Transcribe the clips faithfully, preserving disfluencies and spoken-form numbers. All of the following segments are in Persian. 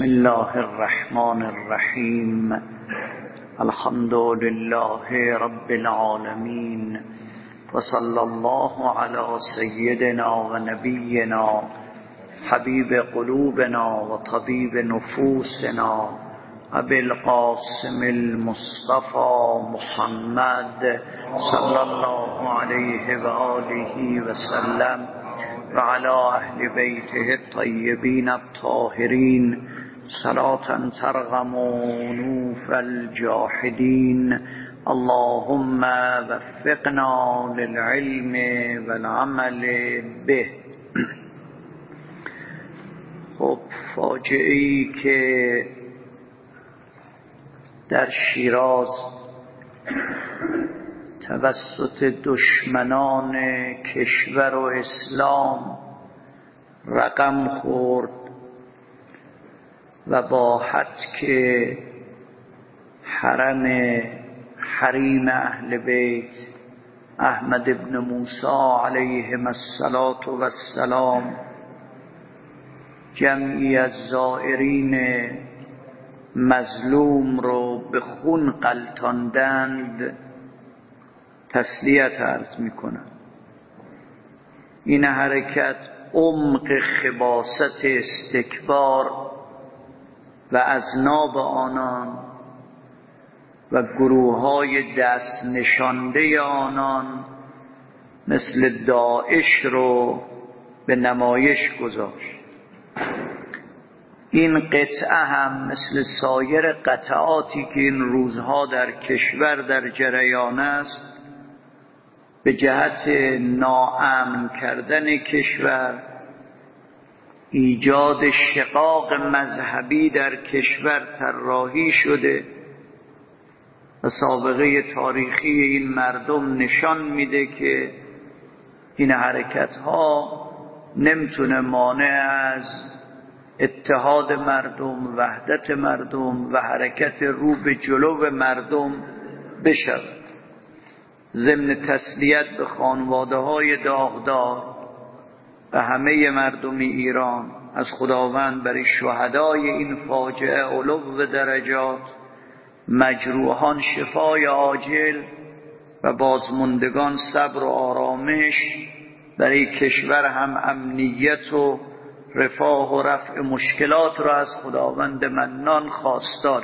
بسم الله الرحمن الرحیم. الحمد لله رب العالمین و صلی الله علی سیدنا و نبینا حبیب قلوبنا و طبیب نفوسنا ابی القاسم المصطفى محمد صلی الله علیه و آله و سلم و علی اهل بیته الطیبین الطاهرین صلاة ترغم انوف الجاحدین. اللهم وفقنا للعلم والعمل به. خب، فاجعه‌ای که در شیراز توسط دشمنان کشور و اسلام رقم خورد و با حتک حرم حریم اهل بیت احمد ابن موسی علیهم السلام جمعی از زائرین مظلوم رو به خون غلتاندند، تسلیت عرض میکنم. این حرکت عمق خباثت استکبار و اذناب آنان و گروه های دست نشانده آنان مثل داعش رو به نمایش گذاشت. این قطعه هم مثل سایر قطعاتی که این روزها در کشور در جریان است به جهت ناامن کردن کشور، ایجاد شقاق مذهبی در کشور طراحی شده و سابقه تاریخی این مردم نشان میده که این حرکت ها نمیتونه مانع از اتحاد مردم، وحدت مردم و حرکت رو به جلو مردم بشود. ضمن تسلیت به خانواده های داغدار و همه مردم ایران، از خداوند برای شهدای این فاجعه علو درجات، مجروحان شفای عاجل و بازماندگان صبر و آرامش، برای کشور هم امنیت و رفاه و رفع مشکلات را از خداوند منان خواستاریم.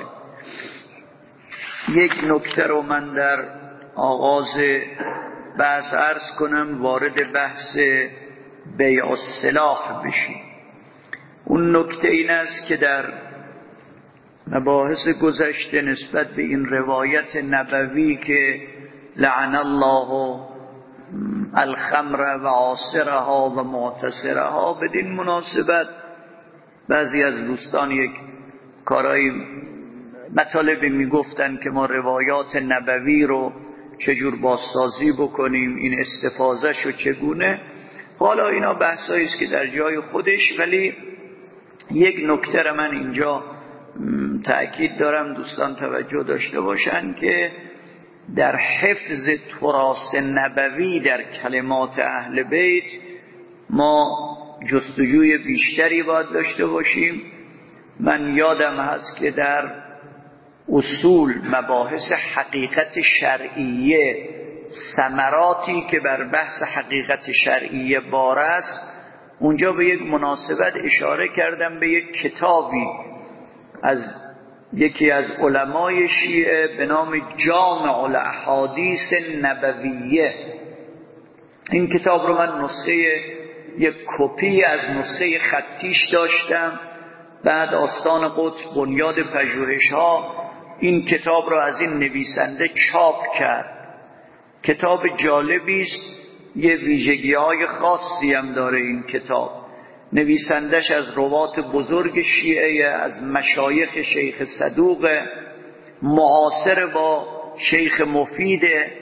یک نکته رو من در آغاز بحث عرض کنم، وارد بحث بیع السلاح بشیم. اون نکته این است که در مباحث گذشته نسبت به این روایت نبوی که لعن الله الخمر و عاصرها و معتصرها، بدین مناسبت بعضی از دوستان یک کارایی مطالبی میگفتن که ما روایات نبوی رو چجور بازسازی بکنیم، این استفاضه شو چگونه. حالا اینا بحثایی است که در جای خودش، ولی یک نکته را من اینجا تأکید دارم دوستان توجه داشته باشن که در حفظ تراث نبوی در کلمات اهل بیت ما جستجوی بیشتری باید داشته باشیم. من یادم هست که در اصول مباحث حقیقت شرعیه، ثمراتی که بر بحث حقیقت شرعیه بار است، اونجا به یک مناسبت اشاره کردم به یک کتابی از یکی از علمای شیعه به نام جامع الاحادیث نبویه. این کتاب رو من نسخه یک کپی از نسخه خطیش داشتم، بعد آستان قدس بنیاد پژوهش ها این کتاب رو از این نویسنده چاپ کرد. کتاب جالبی است، یه ویژگی های خاصی هم داره این کتاب. نویسندش از روات بزرگ شیعه، از مشایخ شیخ صدوق، معاصر با شیخ مفید،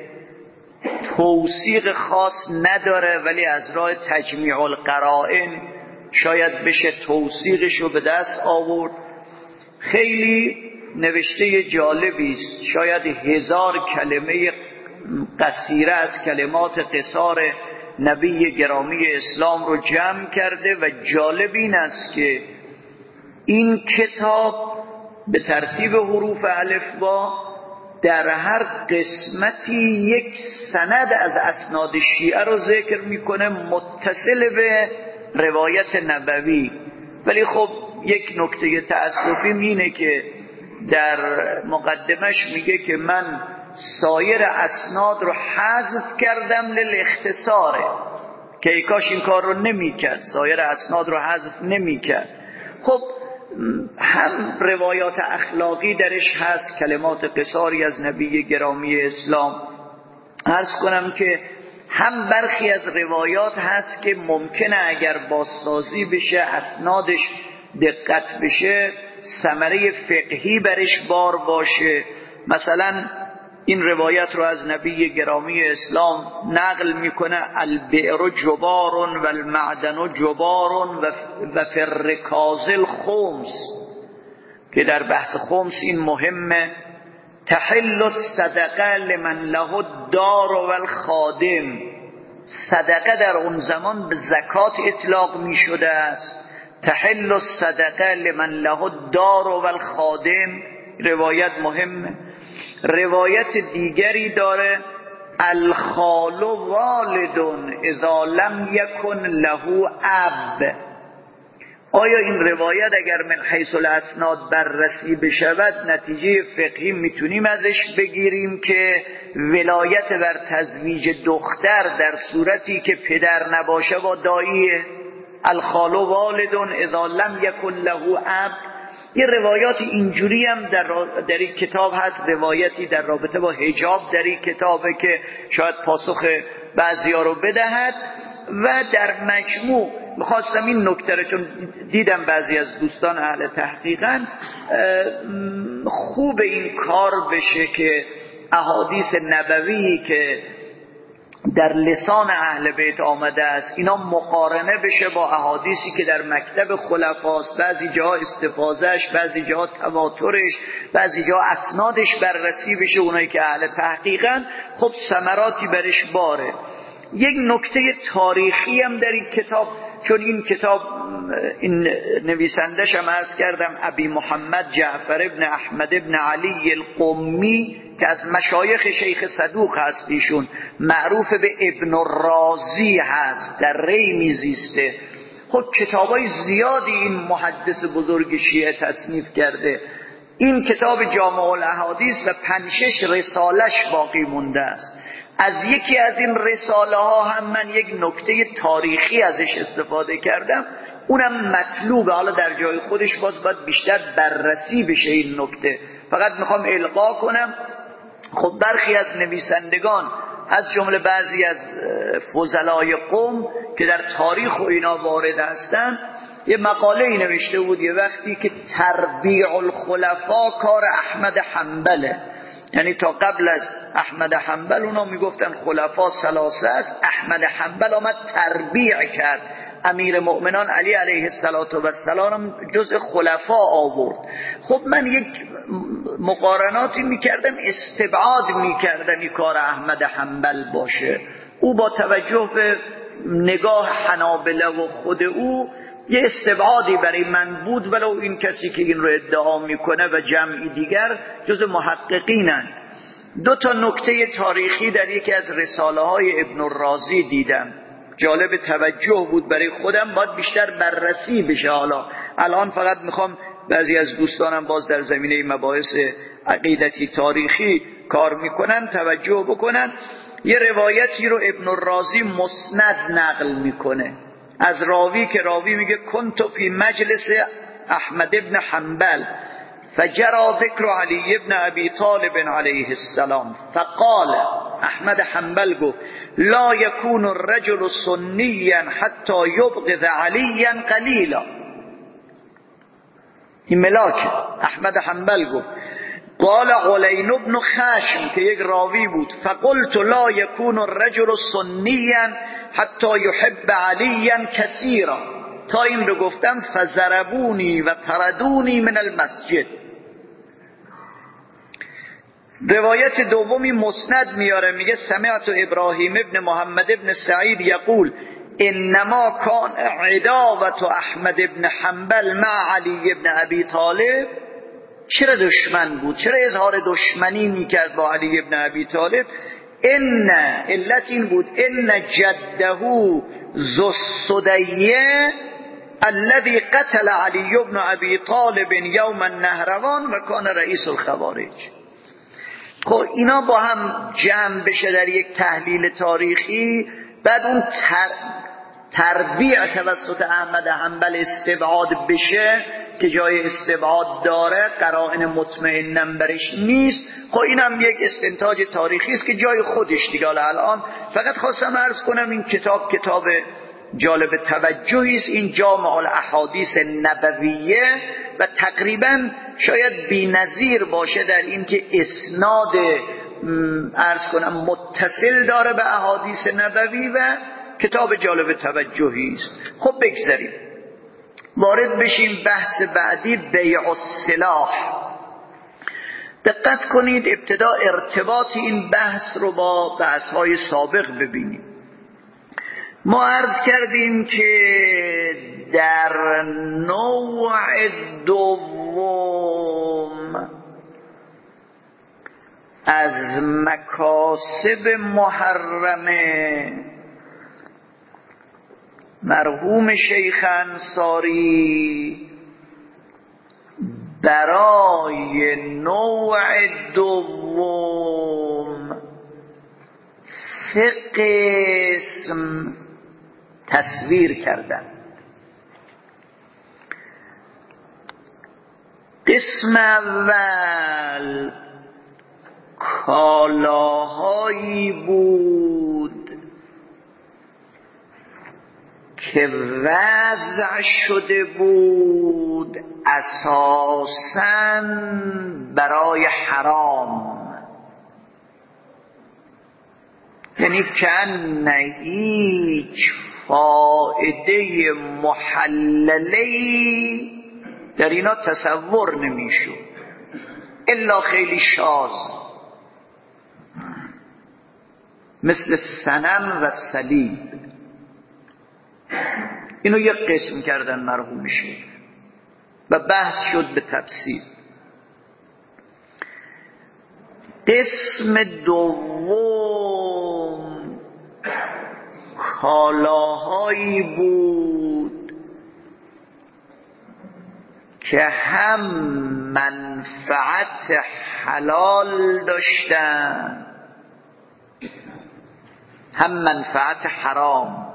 توثیق خاص نداره ولی از راه تجمیع القرائن شاید بشه توثیقش رو به دست آورد. خیلی نوشته جالبی است، شاید هزار کلمه قصیره از کلمات قصار نبی گرامی اسلام رو جمع کرده و جالب این است که این کتاب به ترتیب حروف الفبا در هر قسمتی یک سند از اسناد شیعه رو ذکر میکنه متصل به روایت نبوی. ولی خب یک نکته تأسفی اینه که در مقدمش میگه که من سایر اسناد رو حذف کردم للاختصاره، که ای کاش این کار رو نمیکرد، سایر اسناد رو حذف نمیکرد. خب هم روایات اخلاقی درش هست، کلمات قصاری از نبی گرامی اسلام. عرض کنم که هم برخی از روایات هست که ممکنه اگر بازسازی بشه، اسنادش دقت بشه، ثمره فقهی برش بار باشه. مثلا این روایت رو از نبی گرامی اسلام نقل میکنه: البئر جبار و المعدن جبار و فی الرکاز الخمس، که در بحث خمس این مهمه. تحل الصدقه لمن له الدار و الخادم، صدقه در اون زمان به زکات اطلاق می شده است. تحل الصدقه لمن له الدار و الخادم، روایت مهمه. روایت دیگری داره: الخال والد اذا لم یکن له اب. آیا این روایت اگر من حیث الاسناد بررسی بشود، نتیجه فقهی میتونیم ازش بگیریم که ولایت بر تزویج دختر در صورتی که پدر نباشه با داییه؟ الخال والد اذا لم یکن له اب. یه روایات اینجوری هم در, در این کتاب هست، روایتی در رابطه با حجاب در این کتابه که شاید پاسخ بعضیا رو بدهد. و در مجموع میخواستم این نکته رو، چون دیدم بعضی از دوستان اهل تحقیقاً خوب این کار بشه که احادیث نبوی که در لسان اهل بیت آمده است اینا مقارنه بشه با احادیثی که در مکتب خلفاست، بعضی جا استفاضهش، بعضی جا تواترش، بعضی جا اسنادش بررسی بشه، اونایی که اهل تحقیقاً خب ثمراتی برش باره. یک نکته تاریخی هم در این کتاب، چون این کتاب این نویسندش هم عرض کردم ابی محمد جعفر ابن احمد ابن علی القمی که از مشایخ شیخ صدوق هست، ایشون معروف به ابن الرازی هست، در ری میزیسته. خب کتابای زیادی این محدث بزرگ شیعه تصنیف کرده. این کتاب جامع الاحادیث و پنج شش رسالش باقی مونده است. از یکی از این رساله ها هم من یک نکته تاریخی ازش استفاده کردم، اونم مطلوبه، حالا در جای خودش باز باید بیشتر بررسی بشه این نکته. فقط میخوام القا کنم. خب برخی از نویسندگان از جمله بعضی از فضلای قوم که در تاریخ و اینا وارد هستن یه مقاله ای نوشته بود یه وقتی که تربیع الخلفا کار احمد حنبله، یعنی تا قبل از احمد حنبل اونا میگفتن خلفا ثلاثه است، احمد حنبل آمد تربیع کرد، امیر مؤمنان علی علیه السلام جزء خلفا آورد. خب من یک مقارناتی میکردم، استبعاد میکردم این کار احمد حنبل باشه. او با توجه به نگاه حنابله و خود او یه استبعادی برای من بود، ولو این کسی که این رو ادعا میکنه و جمعی دیگر جز محققینن. دو تا نکته تاریخی در یکی از رساله های ابن الرازی دیدم، جالب توجه بود برای خودم، باید بیشتر بررسی بشه. حالا الان فقط میخوام بعضی از دوستانم باز در زمینه مباحث عقیدتی تاریخی کار میکنن توجه بکنن. یه روایتی رو ابن الرازی مسند نقل میکنه از راوی که راوی میگه کنت فی مجلس احمد ابن حنبل فجرى ذکر علی ابن ابی طالب علیه السلام فقال، احمد حنبل گفت لا یکون الرجل سنیا حتی یبغض علیا قلیلا. این ملاک احمد حنبل گفت. قال علین ابن خشم که یک راوی بود فقلت لا یکون الرجل سنیا حتی یحب علیا کثیرا، تا این رو گفتم فضربونی و طردونی من المسجد. روایت دومی مسند میاره، میگه سمعت ابراهیم ابن محمد ابن سعید یقول انما کان عداوت احمد ابن حنبل مع علی ابن ابی طالب. چرا دشمن بود؟ چرا اظهار دشمنی میکرد با علی ابن ابی طالب؟ ان علت این بود ان جده ذو السدیه الذي قتل علی ابن ابی طالب یوم النهروان و کان رئیس الخوارج. خب اینا با هم جمع بشه در یک تحلیل تاریخی، بعد اون تر... تربیع توسط احمد حنبل استبعاد بشه که جای استبعاد داره، قرائن مطمئنن برش نیست. خب اینم یک استنتاج تاریخی است که جای خودش دیگه. الان فقط خواستم عرض کنم این کتاب کتاب جالب توجهی است، این جامع الاحادیث نبویه و تقریبا شاید بی‌نظیر باشه در این که اسناد عرض کنم متصل داره به احادیث نبوی و کتاب جالب توجهی است. خب بگذاریم وارد بشیم بحث بعدی، بیع السلاح. دقت کنید ابتدا ارتباط این بحث رو با بحث‌های سابق ببینیم. ما عرض کردیم که در نوع دوم از مکاسب محرمه مرحوم شیخ انصاری برای نوع دوم سه قسم تصویر کردن. قسم اول کالاهایی بود که وضع شده بود اساساً برای حرام، یعنی کن هیچ فائده محللی در اینا تصور نمیشد الا خیلی شاذ، مثل صنم و صلیب. اینو یک قسم کردن مرحوم شیخ و بحث شد به تفصیل. قسم دوم کالاهایی بود که هم منفعت حلال داشتن هم منفعت حرام،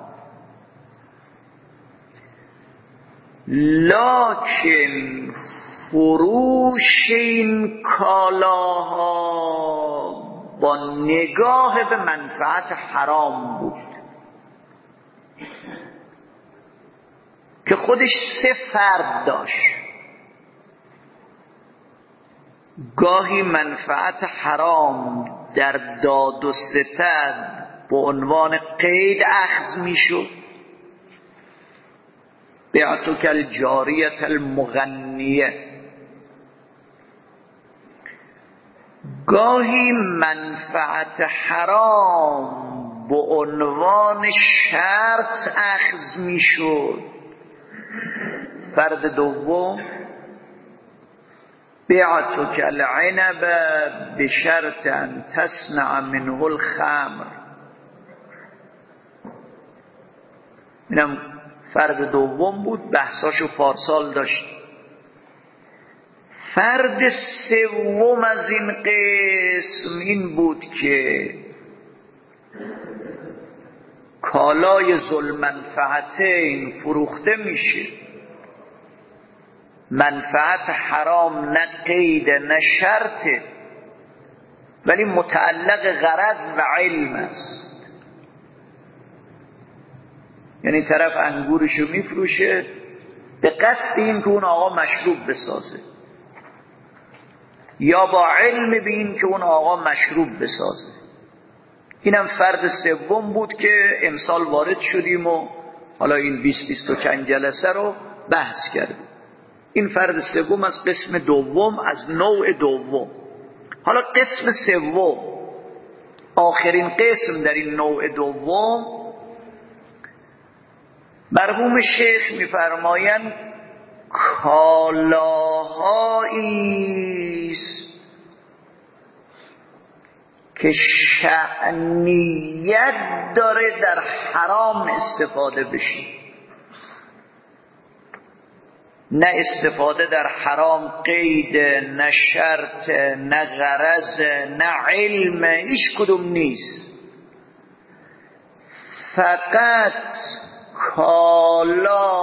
لکن فروش این کالاها با نگاه به منفعت حرام بود که خودش سه فرد داشت. گاهی منفعت حرام در داد و ستد به عنوان قید اخذ می شد، بعتک الجاریة المغنیه. گاهی منفعت حرام به عنوان شرط اخذ می شد. فرد دوم بعتک العنب بشرط ان تصنع منه الخمر. اینم فرد دوم بود، بحثاشو پارسال داشت. فرد سوم از این قسم این بود که کالای ذو منفعتین فروخته میشه، منفعت حرام نه قید نه شرطه، ولی متعلق غرض و علم است. یعنی طرف انگورشو میفروشه به قصد این که اون آقا مشروب بسازه، یا با علم به این که اون آقا مشروب بسازه. اینم فرد سوم بود که امسال وارد شدیم و حالا این بیست بیست و چند جلسه رو بحث کردیم. این فرد سوم از قسم دوم، از نوع دوم. حالا قسم سوم، آخرین قسم در این نوع دوم، مرحوم شیخ میفرمایند کالاهایی است که شأنیت داره در حرام استفاده بشه، نه استفاده در حرام قید، نه شرط، نه غرض، نه علم، هیچ کدوم نیست. فقط کالا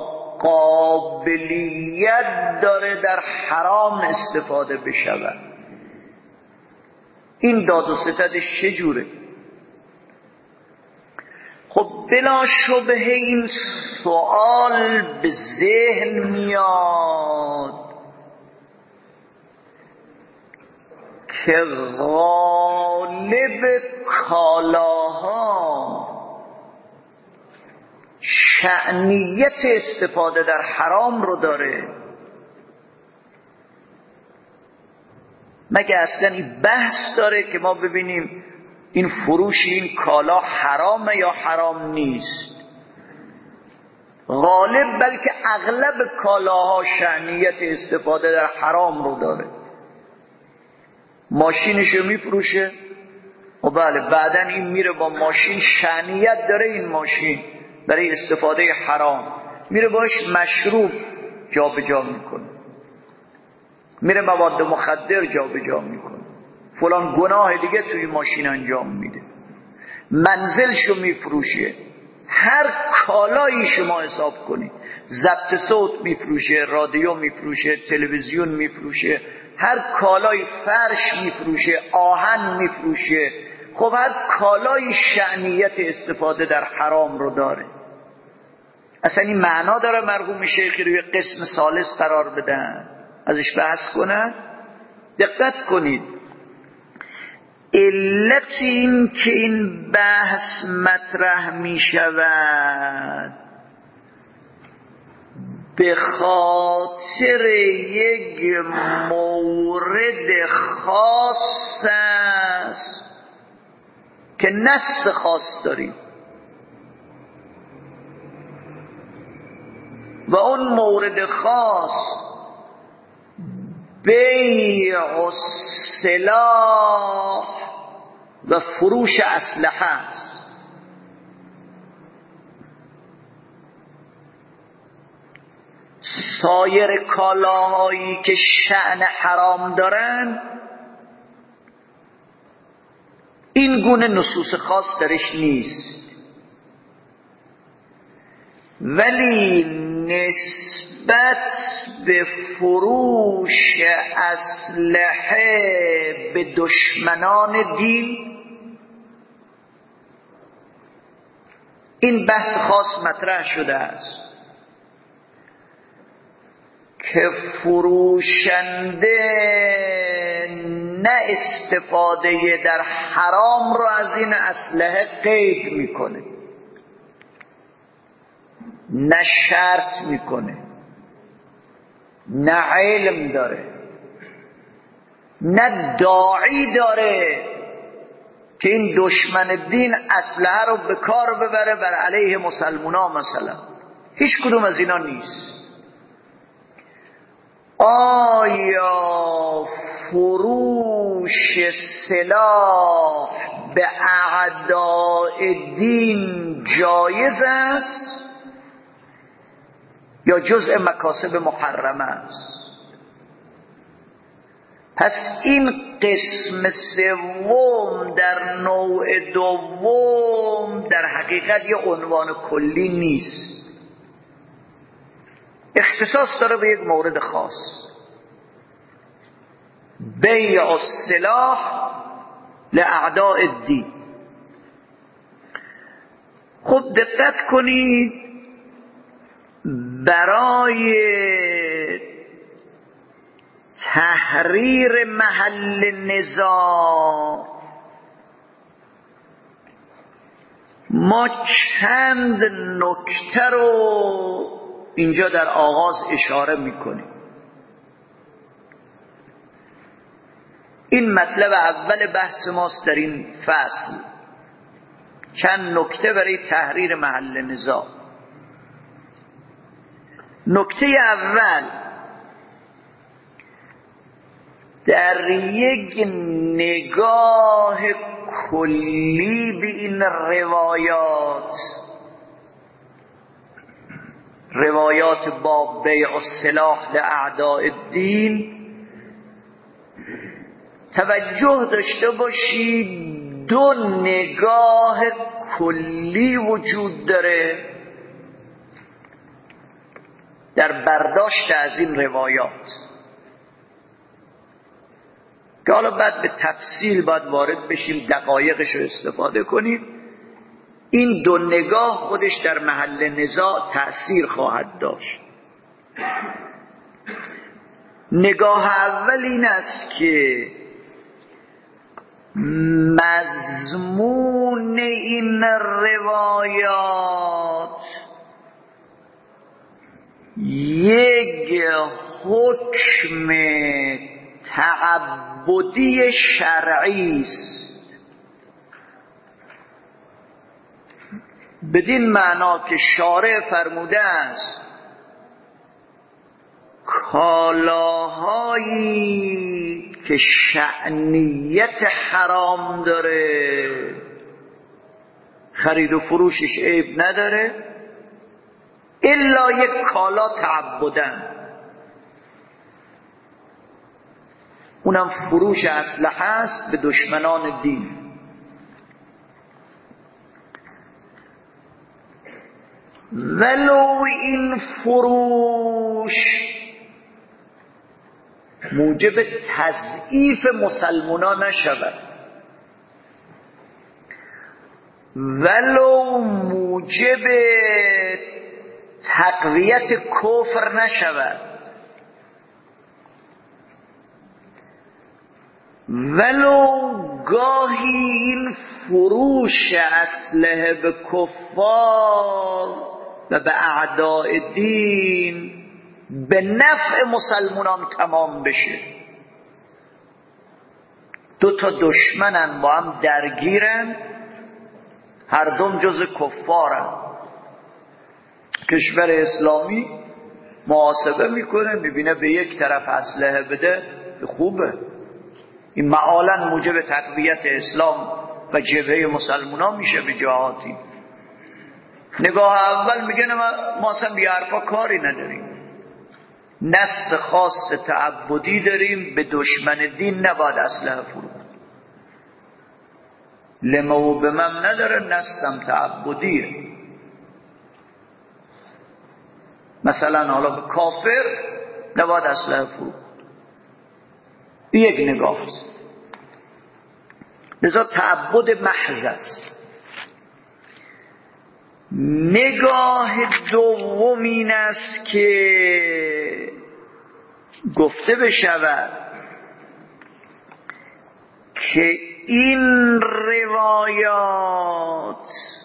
قابلیت داره در حرام استفاده بشود. این داد و ستدش چجوره؟ خب بلا شبهه این سوال به ذهن میاد که غالب کالاها شأنیت استفاده در حرام رو داره. مگه اصلا این بحث داره که ما ببینیم این فروش این کالا حرامه یا حرام نیست؟ غالب بلکه اغلب کالاها شأنیت استفاده در حرام رو داره. ماشینشو میفروشه و بله بعدن این میره با ماشین، شأنیت داره این ماشین برای استفاده حرام، میره باش مشروب جا به جا میکنه، میره مواد مخدر جا به جا میکنه، فلان گناه دیگه توی ماشین انجام میده، منزلشو میفروشه. هر کالایی شما حساب کنید، ضبط صوت میفروشه، رادیو میفروشه، تلویزیون میفروشه، هر کالای فرش میفروشه، آهن میفروشه. خب هر کالای شأنیت استفاده در حرام رو داره. اصلا این معنا داره مرحوم شیخی رو یه قسم ثالث قرار بدن، ازش بحث کنن؟ دقت کنید، علت این که این بحث مطرح می شود به خاطر یک مورد خاص است که نص خاص داریم و اون مورد خاص بیع و سلاح و فروش اسلحه است. سایر کالاهایی که شأن حرام دارن این گونه نصوص خاص درش نیست، ولی نسبت به فروش اسلحه به دشمنان دین این بحث خاص مطرح شده است که فروشنده نه استفاده در حرام رو از این اسلحه قید میکنه، نه شرط میکنه، نه علم داره، نه داعی داره که این دشمن دین اسلحه رو به کار ببره بر علیه مسلمونا مثلا. هیچ کدوم از اینا نیست. آیا فروش سلاح به اعداء دین جایز است یا جزء مکاسب محرمه است؟ پس این قسم سوم در نوع دوم در حقیقت یه عنوان کلی نیست، اختصاص داره به یک مورد خاص، بیع السلاح لاعداء الدین. خب دقت کنید، برای تحریر محل نزاع ما چند نکته رو اینجا در آغاز اشاره میکنیم. این مطلب اول بحث ماست در این فصل، چند نکته برای تحریر محل نزاع. نکته اول، در یک نگاه کلی به این روایات، روایات باب بیع السلاح لاعداء الدین، توجه داشته باشید دو نگاه کلی وجود داره در برداشت از این روایات که حالا بعد به تفصیل باید وارد بشیم، دقایقش رو استفاده کنیم. این دو نگاه خودش در محل نزاع تأثیر خواهد داشت. نگاه اول این است که مضمون این روایات یک حکم تعبدی شرعی است، بدین معنا که شارع فرموده است کالاهایی که شأنیت حرام داره خرید و فروشش عیب نداره الا یک کالا تعبدن، اونم فروش اسلحه است به دشمنان دین. ولو این فروش موجب تضعیف مسلمانان نشود، ولو موجب تقویت کفر نشود، ولو گاهی این فروش اسلحه به کفار و به اعداء دین به نفع مسلمانان تمام بشه. دو تا دشمنن با هم درگیرن، هر دوم جز کفارن، کشور اسلامی محاسبه میکنه میبینه به یک طرف اسلحه بده خوبه، این معالاً موجب تقویت اسلام و جبهه مسلمانان میشه به جهاتی. نگاه اول میگه ما اصلا بی حرفا کاری نداریم، نص خاص تعبدی داریم، به دشمن دین نباید اسلحه فروخت، لما و بمم نداره، نصم تعبدیه. مثلا حالا به کافر نباید اسلحه فروخت، یک نگاه است، لذا تعبد محض است. نگاه دوم این است که گفته بشود که این روایات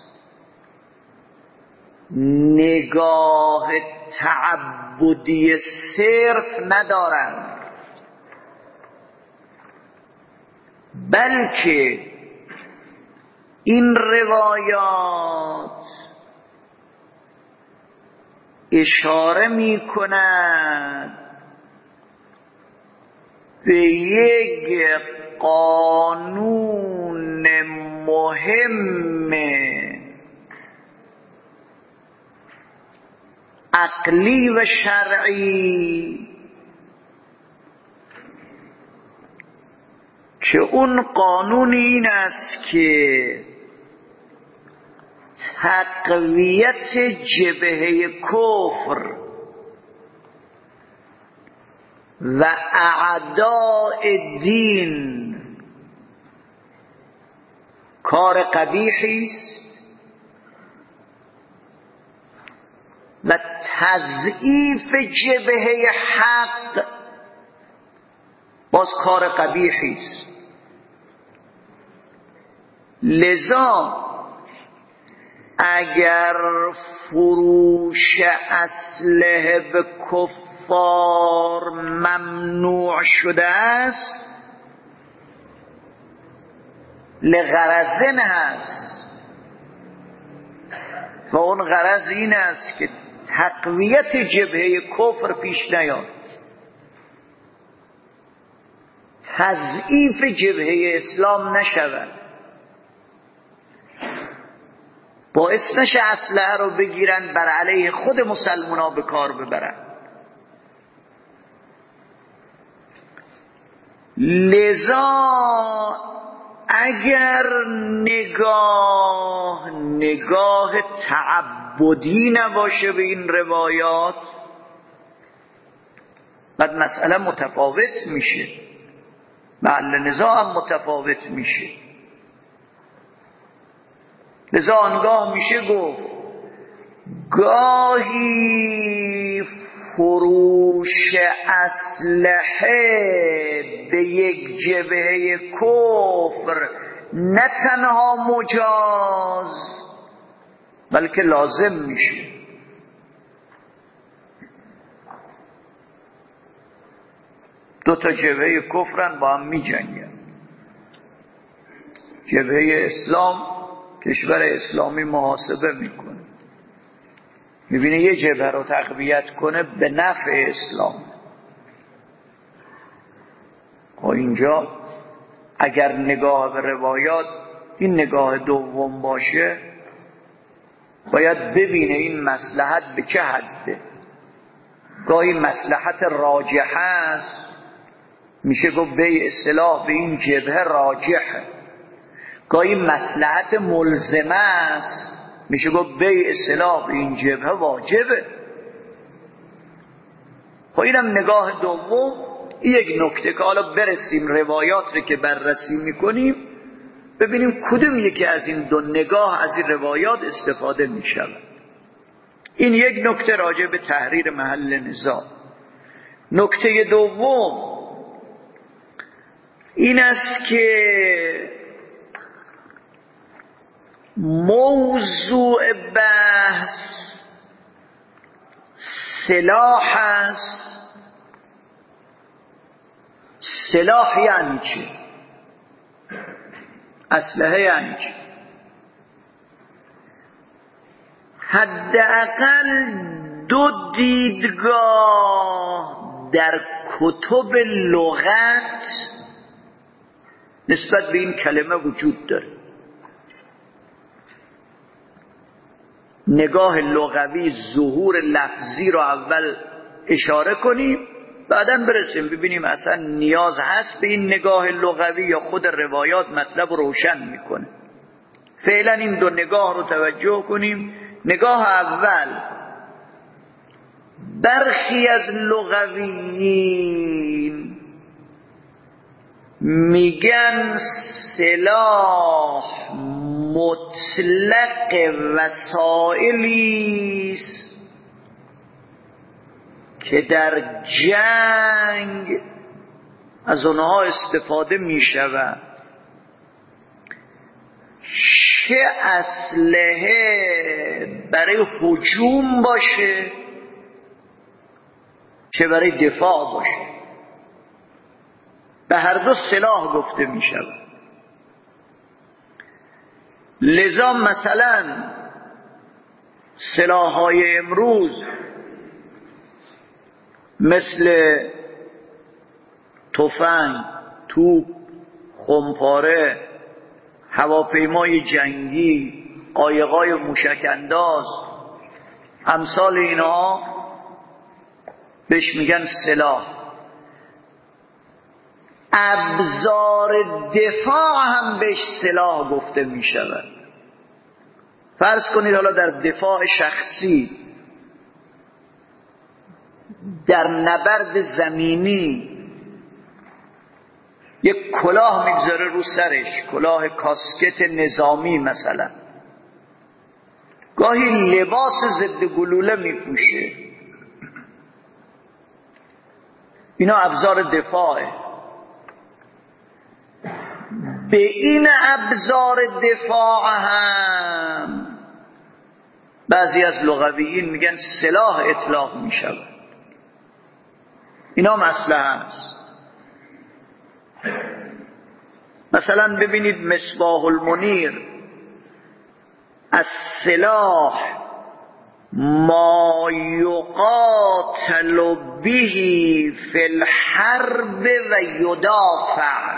نگاه تعبدی صرف ندارند، بلکه این روایات اشاره می کند به یک قانون مهم عقلی و شرعی که اون قانون این است که تقویت جبهه کفر و اعداء دین کار قبیحی است و تضعیف جبهه حق باز کار قبیحی است. لذا اگر فروش اسلحه به کفار ممنوع شده است لغرضن هست و اون غرض این است که تقویت جبهه کفر پیش نیاد، تضعیف جبهه اسلام نشود، باعث نشه اسلحه رو بگیرن بر علیه خود مسلمان ها به کار ببرن. لذا اگر نگاه نگاه تعبدی نباشه به این روایات، بعد مسئله متفاوت میشه، محل نزاع هم متفاوت میشه. لذا آنگاه میشه گفت گاهی فروش اسلحه به یک جبهه کفر نه تنها مجاز بلکه لازم میشه. دو تا جبهه کفرن با هم میجنگن، جبهه اسلام کشور اسلامی محاسبه میکنه، میبینه یه جبهه رو تقویت کنه به نفع اسلام. و اینجا اگر نگاه به روایات این نگاه دوم باشه، باید ببینه این مصلحت به چه حده. گاهی مصلحت راجحه است، میشه گفت به اصطلاح به این جبهه راجحه. گاهی مصلحت ملزمه است، میشه گفت به اصطلاح به این جبهه واجبه. خب اینم نگاه دوم. یک نکته که حالا برسیم روایات رو که بررسی میکنیم ببینیم کدوم یکی از این دو نگاه از این روایات استفاده میشود. این یک نکته راجع به تحریر محل نزاع. نکته دوم این است که موضوع بحث سلاح است. سلاح یعنی چه؟ اسلحه یعنی چه؟ حداقل دو دیدگاه در کتب لغت نسبت به این کلمه وجود داره. نگاه لغوی ظهور لفظی رو اول اشاره کنیم، بعداً برسیم ببینیم اصلا نیاز هست به این نگاه لغوی یا خود روایات مطلب رو روشن میکنه. فعلا این دو نگاه رو توجه کنیم. نگاه اول، برخی از لغویین میگن سلاح مطلق وسائلی است که در جنگ از اونها استفاده می شود، چه اسلحه برای هجوم باشه چه برای دفاع باشه، به هر دو سلاح گفته می شود. لذا مثلا سلاح‌های امروز مثل تفنگ، توپ، خمپاره، هواپیمای جنگی، قایق‌های موشک‌انداز، امثال اینها بهش میگن سلاح. ابزار دفاع هم بهش سلاح گفته میشود. فرض کنید حالا در دفاع شخصی، در نبرد زمینی یک کلاه میگذاره رو سرش، کلاه کاسکت نظامی مثلا، گاهی لباس ضد گلوله میپوشه، اینا ابزار دفاعه. به این ابزار دفاع هم بعضی از لغویین میگن سلاح اطلاق میشود. اینا مسئله هست. مثلا ببینید مصباح المنیر از سلاح ما یقاتل به فی الحرب و یدافع.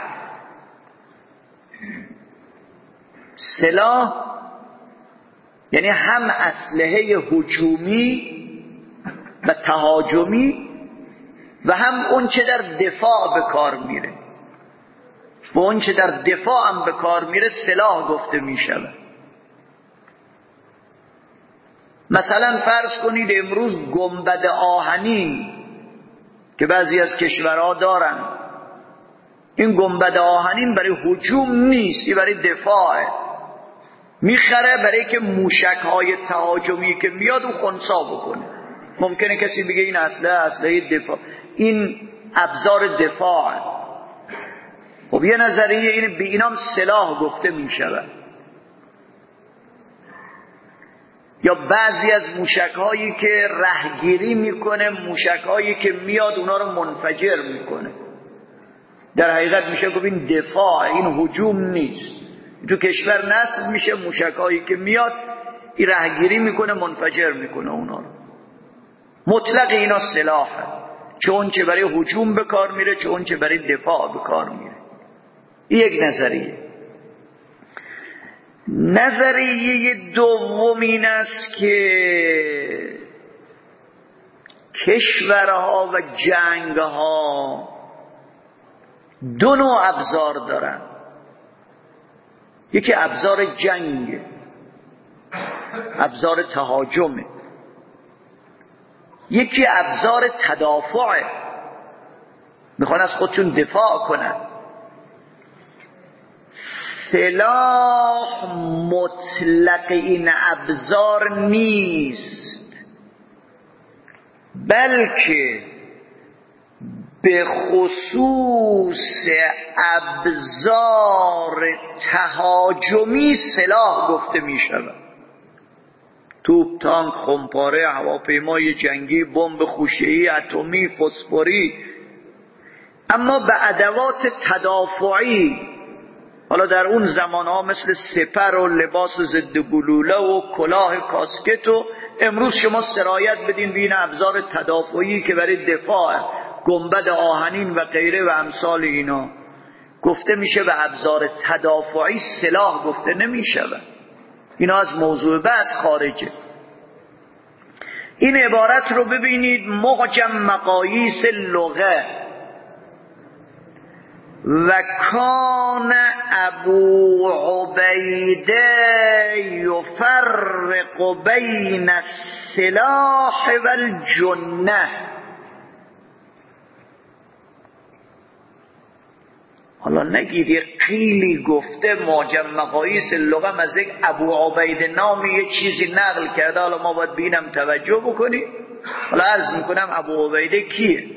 سلاح یعنی هم اسلحه هجومی و تهاجمی و هم اون چه در دفاع به کار میره. و اون چه در دفاع هم به کار میره سلاح گفته میشود. مثلا فرض کنید امروز گنبد آهنین که بعضی از کشورها دارن، این گنبد آهنین برای هجوم نیست، این برای دفاعه. میخره برای که موشک‌های تهاجمی که میاد او خنثی بکنه. ممکنه کسی بگه این اسلحه اسلحه دفاع، این ابزار دفاعه. خب یه نظریه اینه به اینام سلاح گفته میشود. یا بعضی از موشک‌هایی که رهگیری میکنه، موشک‌هایی که میاد اونا رو منفجر میکنه، در حقیقت میشه گفت این دفاع، این هجوم نیست. تو کشور نصب میشه، موشک‌هایی که میاد این رهگیری میکنه، منفجر میکنه اونا رو. مطلق اینا سلاحه، چه اون چه برای هجوم به کار میره، چه اون چه برای دفاع به کار میره. این یک نظریه. نظریه دوم این است که کشورها و جنگها دو نوع ابزار دارن. یکی ابزار جنگ، ابزار تهاجمه. یکی ابزار تدافعه، میخوان از خودشون دفاع کنن. سلاح مطلق این ابزار نیست، بلکه به خصوص ابزار تهاجمی سلاح گفته می شود. توپ، تانک، خمپاره، هواپیمای جنگی، بمب خوشه‌ای، اتمی، فسفوری. اما به ادوات تدافعی، حالا در اون زمانها مثل سپر و لباس ضد گلوله و کلاه کاسکت، و امروز شما سرایت بدین به این ابزار تدافعی که برای دفاع، گنبد آهنین و غیره و امثال اینا، گفته میشه به ابزار تدافعی سلاح گفته نمیشه. اینا از موضوع بحث خارجه. این عبارت رو ببینید معجم مقاییس لغه. و کان ابو عبیده یفرق بین السلاح و الجنه. حالا نگید یه قیلی گفته معجم مقاییس لغه از یک ابو عبیده نامی یه چیزی نقل کرده، حالا ما باید بینم توجه بکنیم. حالا عرض میکنم ابو عبیده کیه.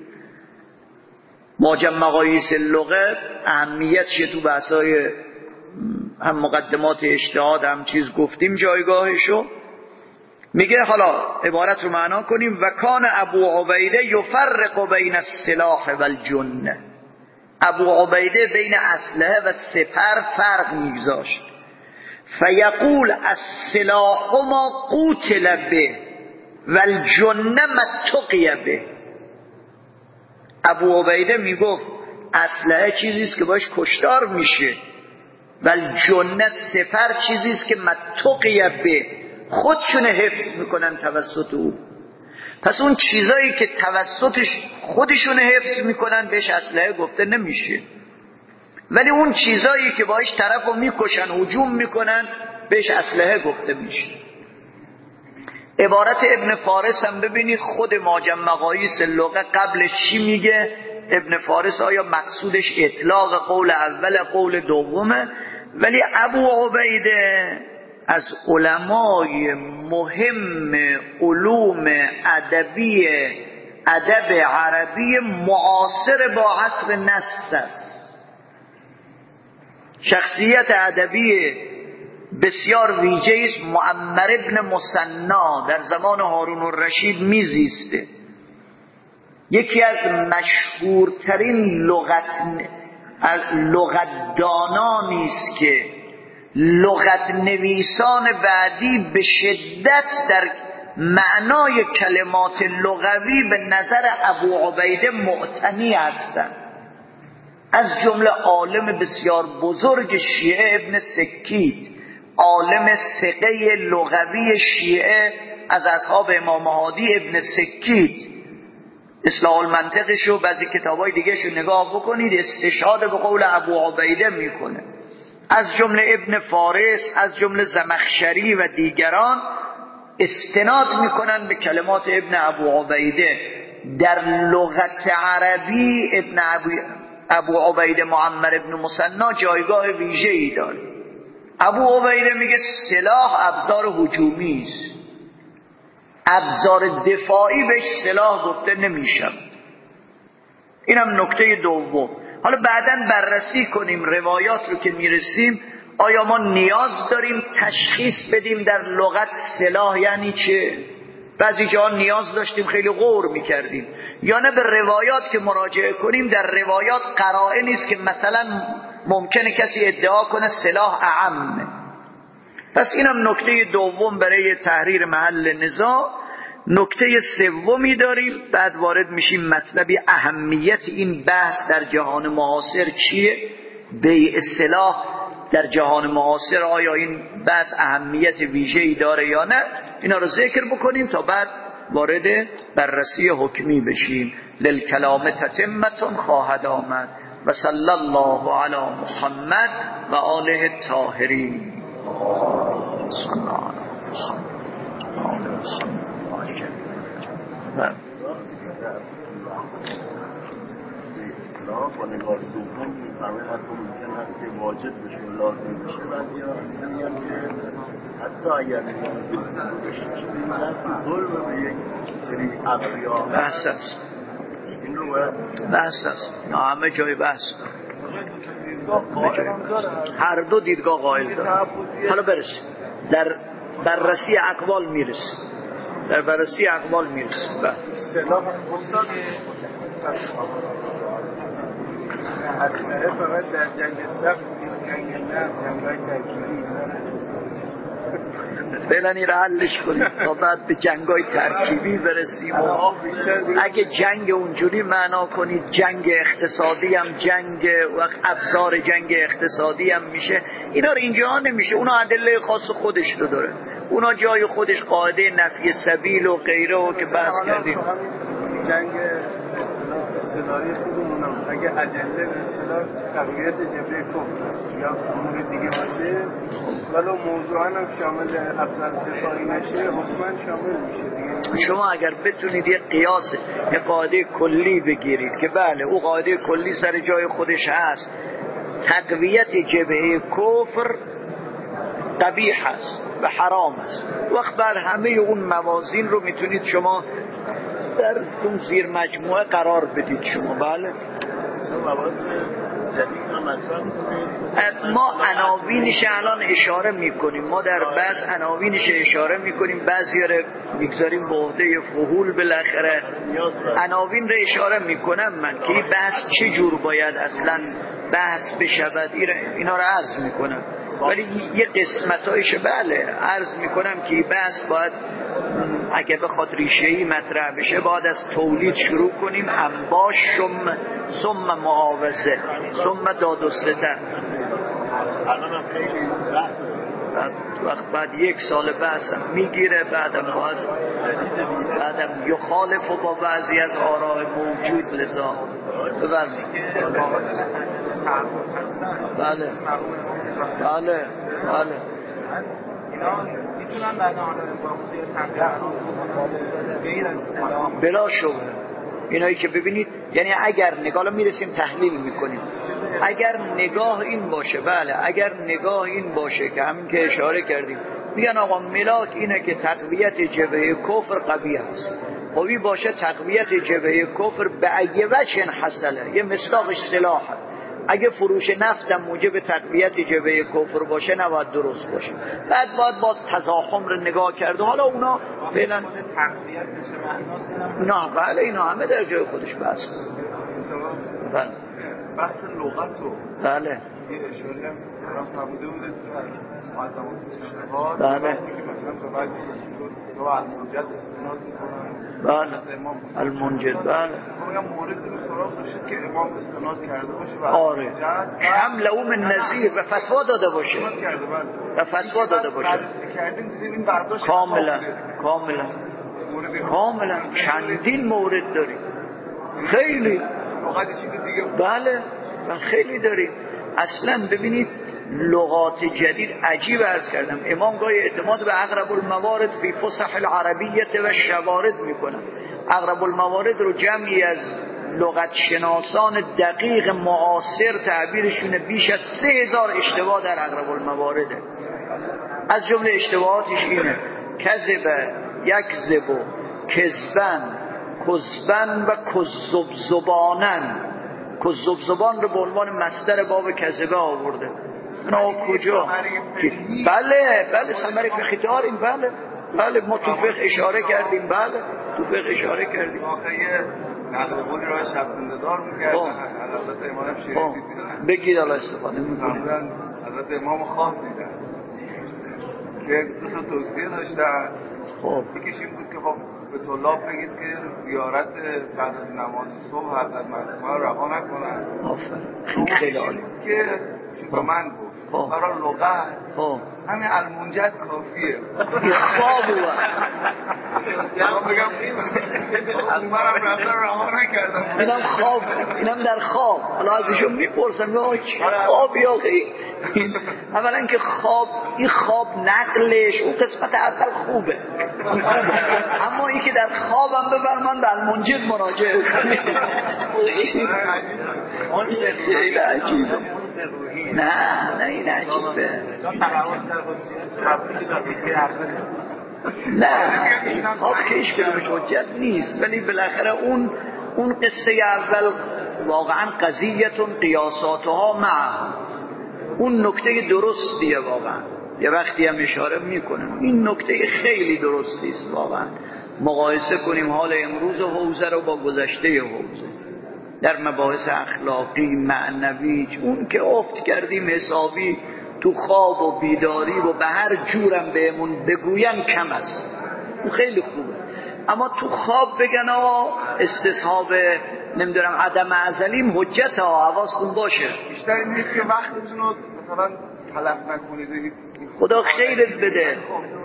معجم مقاییس لغه اهمیتش تو بحثای هم مقدمات اجتهاد هم چیز گفتیم جایگاهشو. میگه حالا عبارت رو معنا کنیم. و کان ابو عبیده یفرق بین السلاح و الجنه. ابو عبیده بین اسلحه و سپر فرق میگذاشت. فیقول السلاح ما قوتل به و الجنه ما اتقی به. ابو عبیده میگفت اسلحه چیزیست که باش کشتار میشه و الجنه سپر چیزیست که متقی به، خودشونه حفظ میکنن توسط او. پس اون چیزایی که توسطش خودشونه حفظ میکنن بهش اسلحه گفته نمیشه، ولی اون چیزایی که باش طرفو میکشن، هجوم میکنن، بهش اسلحه گفته میشه. عبارت ابن فارس هم ببینید، خود معجم مقاییس لغه قبلش چی میگه. ابن فارس آیا مقصودش اطلاق قول اول قول دومه؟ ولی ابو عبیده از علمای مهم علوم ادبی ادب عربی معاصر با عصر نص است. شخصیت ادبی بسیار ویژه‌ای است. معمر ابن مثنا در زمان هارون الرشید میزیسته. یکی از مشهورترین لغت لغتدانانی است که لغت نویسان بعدی به شدت در معنای کلمات لغوی به نظر ابو عبیده معتنی هستند. از جمله عالم بسیار بزرگ شیعه ابن سکیت، عالم ثقه لغوی شیعه از اصحاب امام هادی ابن سکیت، اصلاح المنطقش و بعضی کتابای دیگه شو نگاه بکنید، استشهاد به قول ابو عبیده میکنه. از جمله ابن فارس، از جمله زمخشری و دیگران استناد میکنن به کلمات ابن ابو عبیده. در لغت عربی ابن ابو, ابو عبیده معمر ابن مثنی جایگاه ویژه‌ای داره. ابو عبیده میگه سلاح ابزار هجومی است، ابزار دفاعی بهش سلاح گفته نمیشه. اینم نکته دوم. حالا بعداً بررسی کنیم روایات رو که میرسیم، آیا ما نیاز داریم تشخیص بدیم در لغت سلاح یعنی چه؟ بعضی جا نیاز داشتیم خیلی غور میکردیم، یا نه به روایات که مراجعه کنیم در روایات قرائن نیست که مثلا ممکنه کسی ادعا کنه سلاح اعم. پس اینم نکته دوم برای تحریر محل نزاع. نکته سومی داریم، بعد وارد میشیم مطلبی اهمیت این بحث در جهان معاصر چیه؟ بیع سلاح در جهان معاصر آیا این بحث اهمیت ویژه‌ای داره یا نه؟ اینا رو ذکر بکنیم تا بعد وارد بررسی حکمی بشیم. للکلام تتمتون خواهد آمد. و صلی الله علی محمد و آله الطاهرین. صلی الله علی محمد. با نگاه دوم میفهمه حتی ممکن هست که واجب بشه و لازم بشه. بعضی ها میگن که حتی اگر نگاه بشه این دست ظلم به یک سری ابریا بحث است. این رو باید بحث است. نه همه جای بحث هر دو دیدگاه قائل داره. حالا برسیم در بررسی اقوال میرسیم در بررسی اقوال میرسیم. سلاح استاد اسلحه فقط در جنگ سخت، جنگ نرم، جنگ‌های ترکیبی فعلا این رو حلش کنیم تا بعد به جنگ‌های ترکیبی برسیم. و اگه جنگ اونجوری معنا کنید جنگ اقتصادی هم جنگ و ابزار جنگ اقتصادی هم میشه، اینا رو اینجا نمیشه. اونا ادله خاص خودش رو داره، اونا جای خودش قاعده نفی سبیل و غیره و که بحث کردیم. جنگ اصطلاحی خودمونم اگه ادله به اصطلاح تقویت جبهه کفر یا امور دیگه باشه ولو موضوعاً هم شامل افضل دفاعی نشه حکماً شامل میشه دیگه. شما اگر بتونید یه قیاس یه قاعده کلی بگیرید که بله او قاعده کلی سر جای خودش هست، تقویت جبهه کفر قبیح است و حرام است، وقت بر همه اون موازین رو میتونید شما در اون زیر مجموعه قرار بدید شما. بله ما عناوینش الان اشاره میکنیم، ما در بحث عناوینش اشاره میکنیم، بعضی رو میگذاریم به عهده فحول. بالاخره عناوین رو اشاره میکنم من که این بحث چه جور باید اصلا بحث بشود، اینا رو عرض میکنم. ولی یه قسمتایش بله عرض میکنم که این بحث باید اگه بخواد ریشه‌ای مطرح بشه باید از تولید شروع کنیم، انباش شم ثم معاوضه ثم داد و ستد. الان خیلی بحث وقت بعد یک سال بحثم میگیره، بعدم باید بعدم یخالف با بعضی از آراء موجود. لذا ببرمید بله بله بله میتونن بعد آن بلا شبه اینایی که ببینید، یعنی اگر نگاه میرسیم تحلیل میکنیم، اگر نگاه این باشه بله اگر نگاه این باشه که همین که اشاره کردیم میگن آقا ملاک اینه که تقویت جبهه کفر قوی است، قوی باشه تقویت جبهه کفر به ایه وجه حصله، یه مصداقش سلاحه. اگه فروش نفت هم موجب تقویت جبهه کفر باشه نباید درست باشه. بعد باید باز تزاحم رو نگاه کرد. حالا اونا فعلا نه بله اینا همه در جای خودش بحث. بله بحث لغت رو بله بله بله المنجد بله آره کم لو من نظیر و فتوا داده باشه و فتوا داده باشه کاملا کاملا کاملا چندین مورد داریم خیلی بله و خیلی داریم. اصلا ببینید لغات جدید عجیب عرض کردم. امام گاهی اعتماد به اقرب الموارد فی فصح العربیت و شوارد میکنن. اقرب الموارد رو جمعی از لغت شناسان دقیق معاصر تعبیرشونه بیش از سه هزار اشتباه در اقرب الموارده. از جمله اشتباهاتش اینه کذب، یکذب، کذبن، کذبن و کذبزبانن. کذبزبان رو به عنوان مصدر باب کذبه آورده. نا کجا؟ بله بله ثمره فقهی داریم. بله بله ما تو فقه اشاره کردیم. بله تو فقه اشاره کردیم. واقعیه نقل قولی را شبزنده دار میکردن. حضرت امام هم شریف دیدن. بگید الان استفاده میکنیم. حضرت امام خواب دیدن که دو تا توصیه داشتن. خب یکیش این بود که خب به طلاب بگید که زیارت بعد از نماز صبح حضرت معصومه رو رها نکنن. آفرین خیلی عالی. که با من گفت برای لغت همین المنجد کافیه. خواب بود. یا بگم منم رفتن رها نکردم. اینم خواب، اینم در خواب. حالا ازشون میپرسم یا خواب یا خیلی. اولا که خواب، این خواب نقلش اون قسمت اول خوبه، اما این که در خوابم ببرمان به المنجد مراجعه خیلی عجیبه. نه نه این عجیبه. نه خواب که هیچ کدومش حجت نیست، ولی بالاخره اون اون قصه اول واقعا قضیتون قیاساتها مع اون نکته درستیه. واقعا یه وقتی هم اشاره میکنم این نکته خیلی درستیست. واقعا مقایسه کنیم حال امروز حوزه رو با گذشته حوزه در مباحث اخلاقی معنوی. اون که افت کردیم حسابی تو خواب و بیداری و به هر جورم بهمون بگوین کم است. اون خیلی خوبه، اما تو خواب بگن آقا استصحاب نمیدونم عدم ازلیم حجت ها حواستون باشه. بیشتر این نیست که وقتتون رو مثلا تلف نکنید. خدا خیرت بده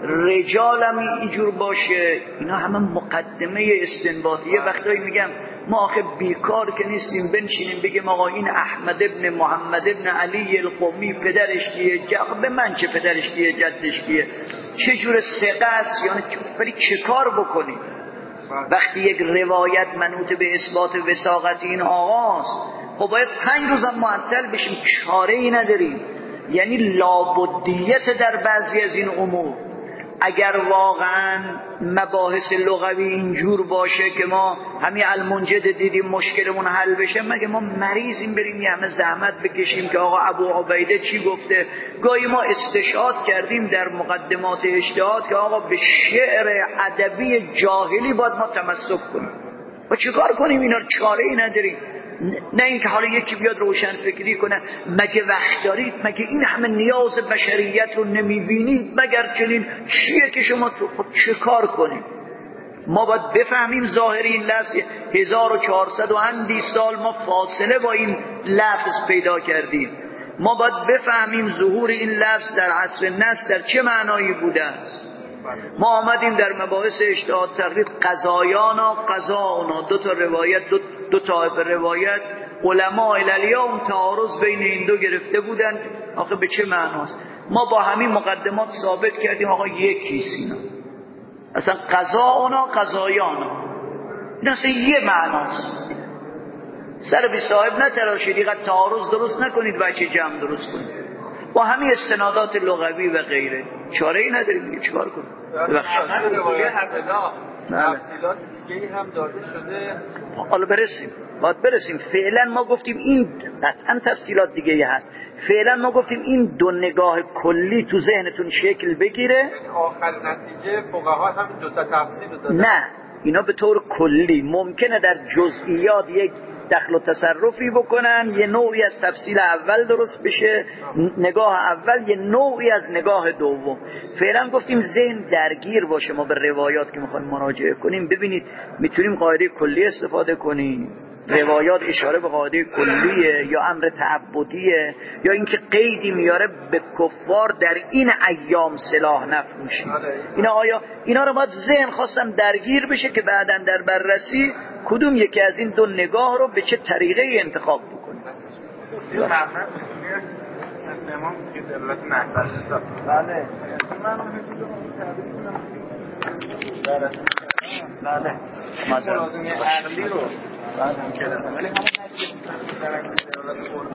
رجالم اینجور باشه. اینا همه مقدمه استنباطی. یه وقتایی میگم ما آخه بیکار که نیستیم بنشینیم بگیم آقا این احمد ابن محمد ابن علی القمی پدرش کیه، به من چه پدرش کیه جدش کیه، چه جور ثقه است، یعنی ولی چه کار بکنیم وقتی یک روایت منوط به اثبات وثاقت این آقاست؟ خب باید پنج روزم معطل بشیم، چاره ای نداریم. یعنی لابدیت در بعضی از این امور. اگر واقعا مباحث لغوی اینجور باشه که ما همین المنجد دیدیم مشکلمون حل بشه، مگه ما مریضیم بریم یه همه زحمت بکشیم که آقا ابو عبیده چی گفته؟ گاهی ما استشهاد کردیم در مقدمات اجتهاد که آقا به شعر ادبی جاهلی باید ما تمسک کنیم. و چیکار کنیم؟ اینا چاره ای نداریم. نه اینکه حالا یکی بیاد روشن فکری کنه مگه وقت دارید؟ مگه این همه نیاز بشریت رو نمیبینید؟ مگر چنین چیه که شما تو خود چه کار کنید؟ ما باید بفهمیم ظاهر این لفظ. هزار و چهارصد و اندی سال ما فاصله با این لفظ پیدا کردیم. ما باید بفهمیم ظهور این لفظ در عصر نصر در چه معنایی بوده است. ما آمدیم در مباحث اجتهاد تقلید قضایانا قضانا، دو تا روایت، دو, دو طایفه روایت، علماء الالیوم تعارض بین این دو گرفته بودن. آخه به چه معناست؟ ما با همین مقدمات ثابت کردیم آقا یکیست اینا. اصلا قضانا قضایانا این اصلا یه معناست. سر بی صاحب نتراشید، اینقدر تعارض درست نکنید بچه جمع درست کنید با همین استنادات لغوی و غیره. چاره ای نداریم دیگه، چیکار کنیم؟ ببخشید روایت حسنا تفصیلات دیگه هم داده شده. حالا برسیم، باید برسیم. فعلا ما گفتیم این قطعا تفصیلات دیگه هست. فعلا ما گفتیم این دو نگاه کلی تو ذهنتون شکل بگیره. آخر نتیجه فقها هم دو تا تفصیل دادن. نه اینا به طور کلی ممکنه در جزئیات یک دخل و تصرفی بکنن، یه نوعی از تفصیل اول درست بشه، نگاه اول، یه نوعی از نگاه دوم. فعلا گفتیم ذهن درگیر باشه. ما به روایات که میخوایم مراجعه کنیم ببینید میتونیم قاعده کلی استفاده کنیم، روایات اشاره به قاعده کلیه یا امر تعبدیه یا اینکه قیدی میاره به کفار در این ایام سلاح نفروشید. اینا آیا اینا رو باید ذهن خواستم درگیر بشه که بعداً در بررسی کدوم یکی از این دو نگاه رو به چه طریقه انتخاب بکنیم. بله بله ملازمه عقلی رو بعد هم کردم ولی همون